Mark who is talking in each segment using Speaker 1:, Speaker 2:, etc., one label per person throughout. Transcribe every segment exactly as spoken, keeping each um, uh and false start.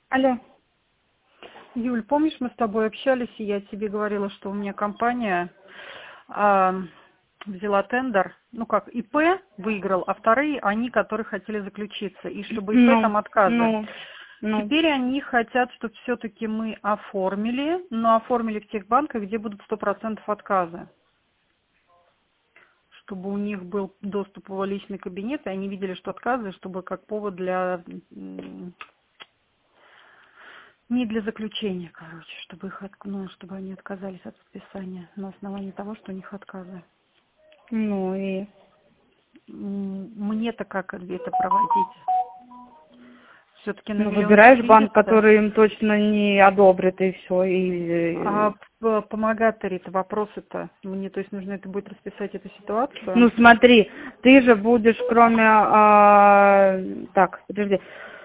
Speaker 1: Алло.
Speaker 2: Юль, помнишь, мы с тобой общались, и я тебе говорила, что у меня компания а, взяла тендер, ну как, ИП выиграл, а вторые, они, которые хотели заключиться, и чтобы ИП
Speaker 1: Ну,
Speaker 2: там отказы.
Speaker 1: ну, ну.
Speaker 2: Теперь они хотят, чтобы все-таки мы оформили, но оформили в тех банках, где будут сто процентов отказы. Чтобы у них был доступ в личный кабинет, и они видели, что отказы, чтобы как повод для... Не для заключения, короче, чтобы их, от- ну, чтобы они отказались от подписания на основании того, что у них отказы.
Speaker 1: Ну и...
Speaker 2: М, Мне-то как это проводить? Все-таки на
Speaker 1: Ну,
Speaker 2: миллион
Speaker 1: выбираешь банк,
Speaker 2: четыреста.
Speaker 1: который им точно не одобрит, и все.
Speaker 2: А
Speaker 1: И...
Speaker 2: п- помогаторы-то, вопросы-то, мне, то есть нужно это будет расписать эту
Speaker 1: Ну,
Speaker 2: ситуацию.
Speaker 1: смотри, ты же будешь, кроме... а, Так, подожди.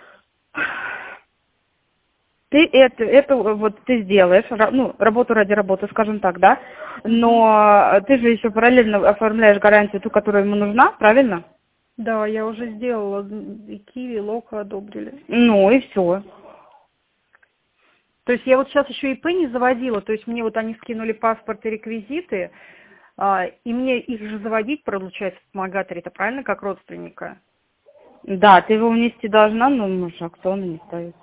Speaker 1: Ты это, это вот ты сделаешь, ра- ну, работу ради работы, скажем так, да?
Speaker 2: Мгм.
Speaker 1: Но ты же еще параллельно оформляешь гарантию, ту, которая ему нужна, правильно?
Speaker 2: Да, я уже сделала, и Киви, и Лока одобрили.
Speaker 1: Ну и все.
Speaker 2: То есть я вот сейчас еще ИП не заводила, то есть мне вот они скинули паспорт и реквизиты, а, и мне их же заводить, получается, в помогаторе, это правильно, как родственника?
Speaker 1: Да, ты его внести должна, но может аукцион не ставить.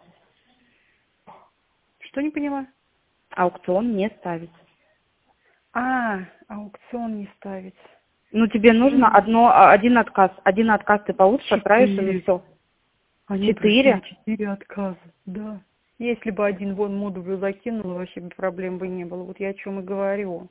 Speaker 2: Что не поняла?
Speaker 1: Аукцион не ставить.
Speaker 2: А, аукцион не ставить.
Speaker 1: Ну, тебе нужно
Speaker 2: М,
Speaker 1: одно, а, один отказ. Один отказ ты получишь, отправишь им и
Speaker 2: Четыре.
Speaker 1: все.
Speaker 2: Они просили
Speaker 1: Четыре?
Speaker 2: четыре отказа, да. Если бы один вон модуль закинула, вообще бы проблем бы не было. Вот я о чем и говорю.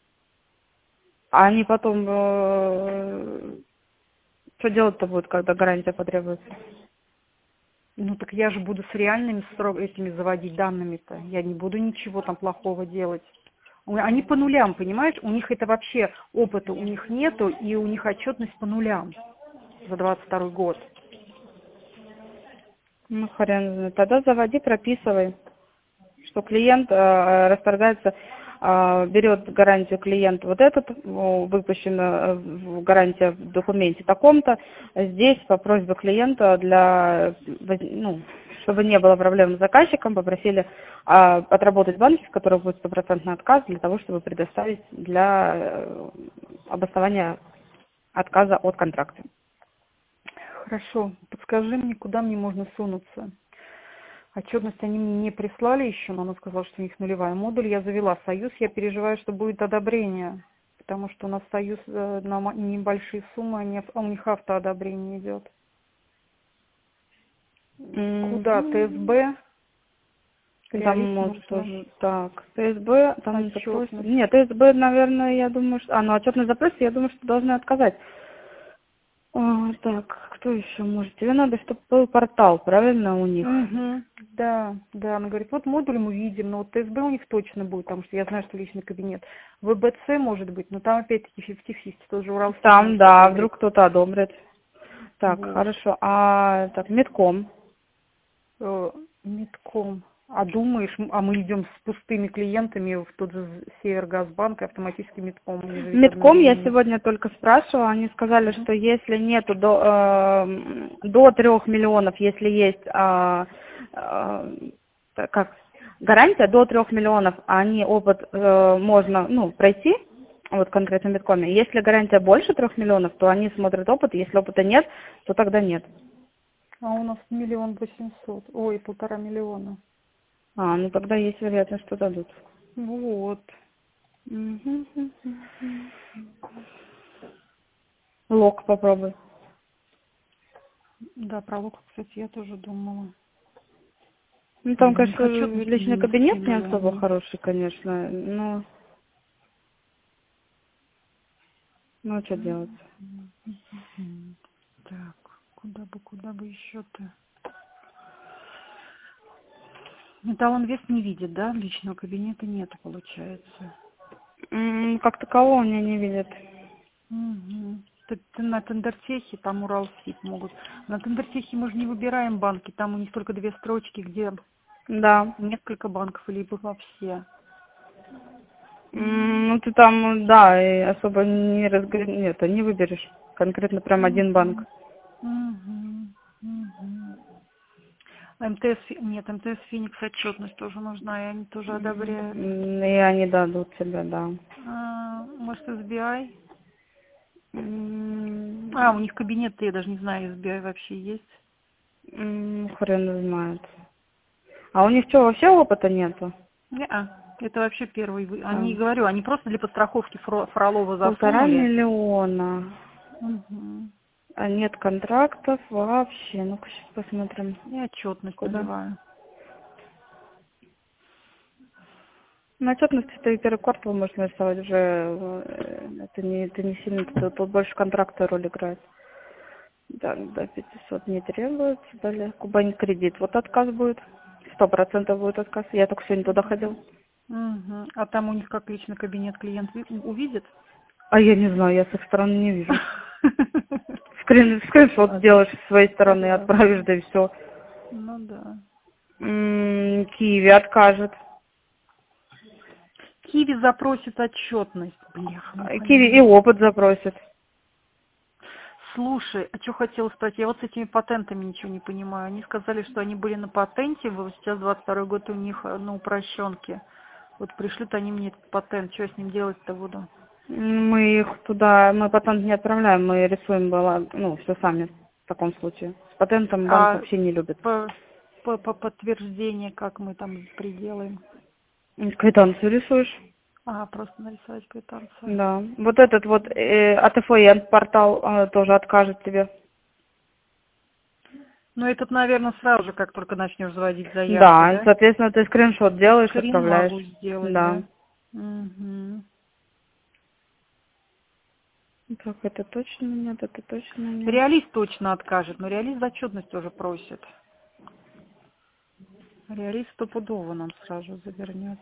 Speaker 1: А они потом... э, что делать-то будет, когда гарантия потребуется?
Speaker 2: Ну так я же буду с реальными срок этими заводить данными-то. Я не буду ничего там плохого делать. У- Они по нулям, понимаешь? У них это вообще опыта у них нету, и у них отчетность по нулям за двадцать второй год.
Speaker 1: Ну, хрен знает. Тогда заводи, прописывай, что клиент э, расторгается, э, берет гарантию клиент вот этот, э, выпущена э, в- гарантия в документе таком-то. Здесь по просьбе клиента для, воз- ну, чтобы не было проблем с заказчиком, попросили э, отработать банки, в которых будет стопроцентный отказ, для того, чтобы предоставить для э, обоснования отказа от контракта.
Speaker 2: Хорошо. Подскажи мне, куда мне можно сунуться? Отчетность они мне не прислали еще, но она сказала, что у них нулевая. Модуль я завела. Союз, я переживаю, что будет одобрение. Потому что у нас союз э, на ма- небольшие суммы, они, ав- а у них автоодобрение идет. Куда?
Speaker 1: Мгм.
Speaker 2: ТСБ?
Speaker 1: Там
Speaker 2: Реалист
Speaker 1: может
Speaker 2: нужно.
Speaker 1: тоже так. ТСБ, там запрос.
Speaker 2: Отчетность.
Speaker 1: Нет, ТСБ, наверное, я думаю, что... А, ну отчетный запрос, я думаю, что должны отказать. А, так, кто еще может? Тебе надо, чтобы был портал, правильно, у них?
Speaker 2: Угу. Да, да. Она говорит, вот модуль мы видим, но вот ТСБ у них точно будет, потому что я знаю, что личный кабинет. ВБЦ может быть, но там опять-таки пятьдесят-пятьдесят, тоже Уралсиб
Speaker 1: Там,
Speaker 2: может
Speaker 1: да,
Speaker 2: одобрить.
Speaker 1: вдруг кто-то одобрит. Так,
Speaker 2: Вот.
Speaker 1: хорошо. А, так, Медком.
Speaker 2: Э, Метком. А думаешь, м- а мы идем с пустыми клиентами в тот же Севергазбанк и автоматически Метком, они же ведь
Speaker 1: Медком я
Speaker 2: одновременно.
Speaker 1: сегодня только спрашивала, они сказали,
Speaker 2: Мгм.
Speaker 1: что если нету до, э, до трех миллионов, если есть а, а, так как гарантия до трех миллионов, а они опыт э, можно ну, пройти, вот конкретно в Медкоме. Если гарантия больше трех миллионов, то они смотрят опыт, если опыта нет, то тогда нет.
Speaker 2: А у нас миллион восемьсот, ой, полтора миллиона.
Speaker 1: А, ну тогда есть вероятность, что дадут.
Speaker 2: Вот.
Speaker 1: Мгм. Лок попробуй.
Speaker 2: Да, про Луку, кстати, я тоже думала.
Speaker 1: Ну, там,
Speaker 2: Блин, у них
Speaker 1: конечно,
Speaker 2: отчетность мне
Speaker 1: личный
Speaker 2: не
Speaker 1: кабинет не
Speaker 2: скинули
Speaker 1: особо
Speaker 2: они.
Speaker 1: хороший, конечно, но ну, что делать?
Speaker 2: Мгм. Так, куда бы, куда бы еще-то? Металлинвест не видит, да? Личного кабинета нету, получается.
Speaker 1: М, Как такового меня не видят.
Speaker 2: Угу. Ты, ты на Тендертехе, там Уралсиб могут. На Тендертехе мы же не выбираем банки, там у них только две строчки, где
Speaker 1: Да.
Speaker 2: несколько банков, либо вообще.
Speaker 1: М, Ну, ты там, да, и особо не разго... Нет, не выберешь. Конкретно прям один банк.
Speaker 2: Угу. Угу. Угу. МТС, Фи- нет, МТС Феникс отчетность тоже нужна, и они тоже одобряют.
Speaker 1: М, И они дадут тебе, да.
Speaker 2: А, может, эс би ай?
Speaker 1: М,
Speaker 2: А, у них кабинет, я даже не знаю, эс би ай вообще есть.
Speaker 1: м, Хрен знает. А у них что, вообще опыта нету?
Speaker 2: Не-а, это вообще первый. вы-
Speaker 1: А,
Speaker 2: Они, говорю, они просто для подстраховки Фро- Фролова
Speaker 1: Полтора
Speaker 2: засунули.
Speaker 1: миллиона.
Speaker 2: Мгм.
Speaker 1: А нет контрактов вообще. Ну-ка сейчас посмотрим.
Speaker 2: И отчетность
Speaker 1: Куда?
Speaker 2: наливаю.
Speaker 1: На отчетности ты первый квартал можешь нарисовать уже. э, Это не, это не сильно, тут, тут больше контракта роль играет. Так, до пятисот не требуется. Далее. Кубань кредит. Вот отказ будет. Сто процентов будет отказ. Я только сегодня туда ходил.
Speaker 2: Мгм. А там у них как лично кабинет клиент ви- увидит?
Speaker 1: А я не знаю, я с их стороны не вижу. Скрин, скриншот сделаешь с своей стороны, отправишь, да и все.
Speaker 2: Ну да.
Speaker 1: Киви откажет.
Speaker 2: Киви запросит отчетность. Бляха, не
Speaker 1: Киви и
Speaker 2: пойму.
Speaker 1: опыт запросит.
Speaker 2: Слушай, а что хотела спросить? Я вот с этими патентами ничего не понимаю. Они сказали, что они были на патенте, вот сейчас двадцать второй год у них э, на упрощенке. Вот пришлют они мне этот патент, что я с ним делать-то буду?
Speaker 1: Мы их туда, мы патент не отправляем, мы рисуем было, ну, все сами в таком случае. С патентом банк
Speaker 2: А
Speaker 1: вообще не любит.
Speaker 2: по, по, по подтверждение, как мы там приделаем?
Speaker 1: Квитанцию рисуешь?
Speaker 2: Ага, просто нарисовать квитанцию.
Speaker 1: Да. Вот этот вот э, АТФН портал э, тоже откажет тебе.
Speaker 2: Ну, этот, наверное, сразу же, как только начнешь заводить заявки,
Speaker 1: Да,
Speaker 2: да?
Speaker 1: соответственно, ты скриншот делаешь,
Speaker 2: Скрин
Speaker 1: отправляешь.
Speaker 2: могу сделать,
Speaker 1: Да.
Speaker 2: да? Угу.
Speaker 1: Так, это точно нет, это точно нет.
Speaker 2: Реалист точно откажет, но реалист зачетность тоже просит. Реалист стопудово нам сразу же завернет.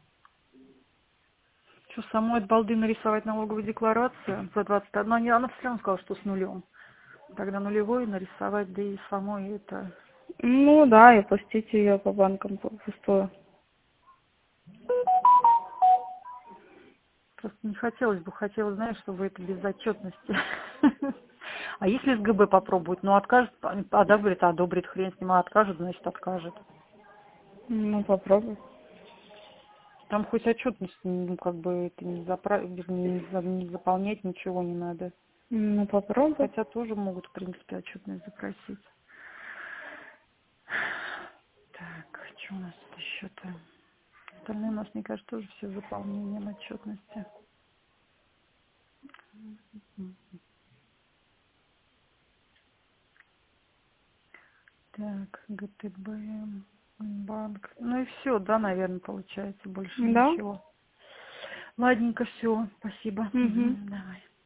Speaker 2: Что, самой от балды нарисовать налоговую декларацию за двадцать одно? Она, она все равно сказала, что с нулем. Тогда нулевой нарисовать, да и самой это...
Speaker 1: Ну да, и пустить ее по банкам пу- пустую.
Speaker 2: Просто не хотелось бы, хотелось, знаешь, чтобы это без отчетности. А если с ГБ попробовать? Ну, откажет, одобрит, одобрит, хрен с ним, а откажет, значит, откажет.
Speaker 1: Ну, попробуй.
Speaker 2: Там хоть отчетность, ну, как бы, это не, запра... не, за- не заполнять, ничего не надо.
Speaker 1: Ну, попробуй.
Speaker 2: Хотя тоже могут, в принципе, отчетность запросить. Так, что у нас тут еще-то? Остальные у нас, мне кажется, тоже все с заполнением отчетности. Так, ГТБ, банк. Ну и все, да, наверное, получается, больше
Speaker 1: Да?
Speaker 2: ничего. Ладненько, все, спасибо.
Speaker 1: Угу.
Speaker 2: Мгм, давай.